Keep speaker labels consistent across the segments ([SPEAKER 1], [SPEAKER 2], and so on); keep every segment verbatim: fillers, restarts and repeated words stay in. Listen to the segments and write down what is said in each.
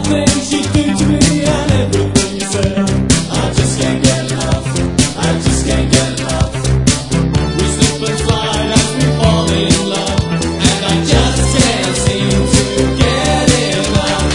[SPEAKER 1] things you do to me and everything you say. I just can't get enough. I just can't get enough. We slip and slide as we fall in love, and I just can't seem to get enough.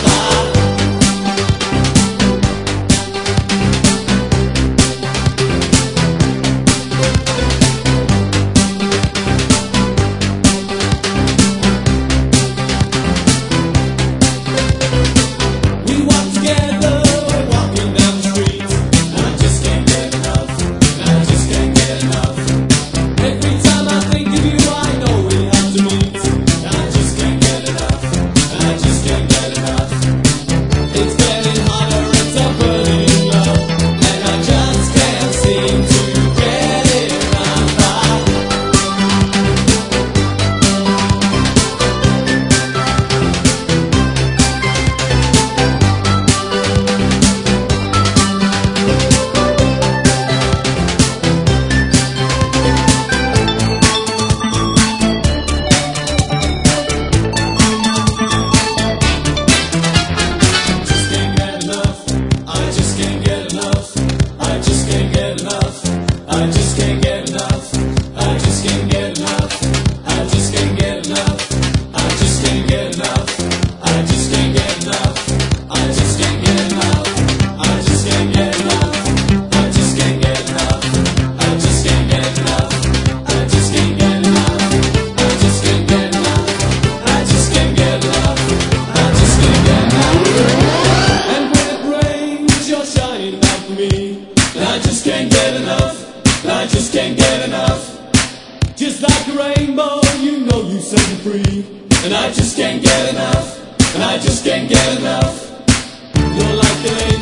[SPEAKER 1] We walk together, walking down the street, and I just can't get enough. And I just can't get enough. Every time I think of you, I know we have to meet, and I just can't get enough. And I just can't get enough. It's getting harder and tougher in love, and I just can't seem to get enough. I just can't get enough. I just can't get enough. I just can't get enough. I just can't get enough. I just can't get enough. I just can't get enough. I just can't get enough. I just can't get enough. I just can't get enough. I just can't get enough. I just can't get enough. I just can't get enough. I just can't get enough. I just can't get enough. I just can't get enough. And when it rains, you're shining out for me. And I just can't get enough. And I just can't get enough. Just like a rainbow, you know you set me free. And I just can't get enough. And I just can't get enough. You're like an angel.